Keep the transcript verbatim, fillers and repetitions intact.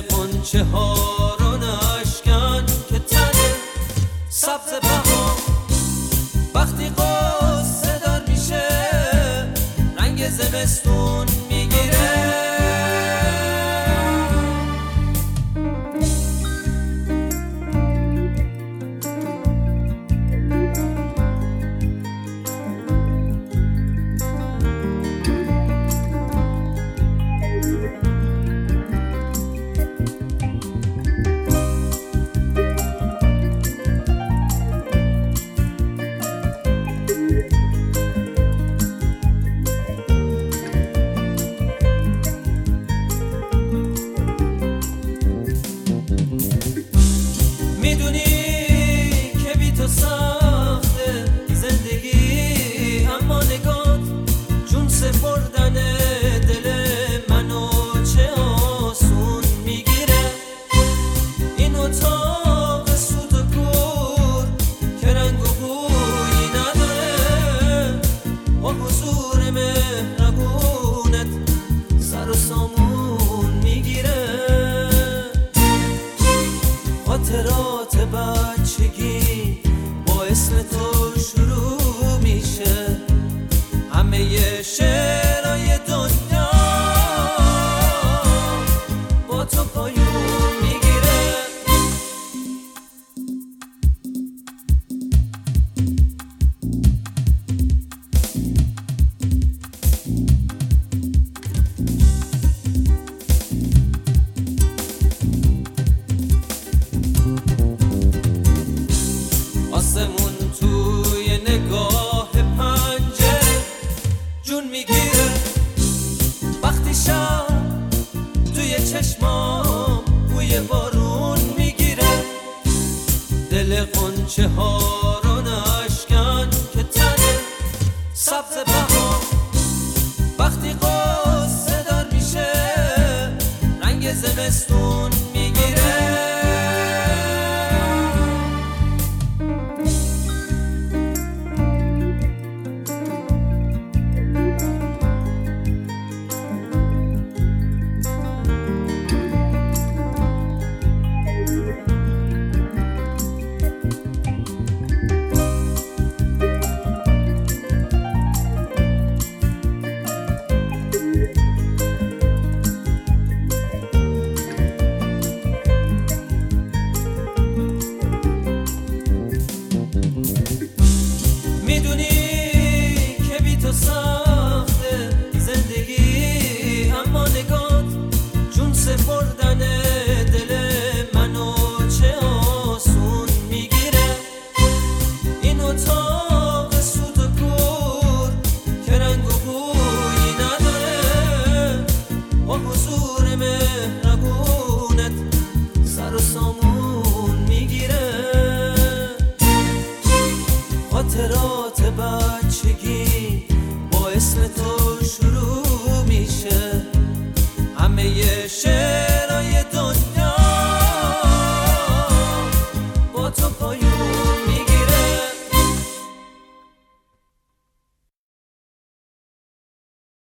غنچه ها رو نشکن که تنه سبز بهار وقتی قصه دار میشه رنگ زمستون میگیره. میدونی که بی تو سخته زندگی، اما نگات جون سپردن دل منو چه آسون میگیره. این اتاق سوت و کور که رنگ و بویی نداره با حضور مهربونت سر و سامون میگیره. خاطرات بچگی با اسم تو شروع میشه، همه شعرهای دنیا با تو پایون میگیره. آسمون توی نگاه پنجره جون میگیره، وقتی شب توی چشمام بوی بارون میگیره. دل غنچه ها رو نشکن که تنه سبز بهار وقتی قصه دار میشه رنگ زمستون میگیره. میدونی که بی تو سخته زندگی، اما نگات جون سپردن دل منو چه آسون میگیره. این اتاق سوت و کور که رنگ و بویی نداره با حضور مهربون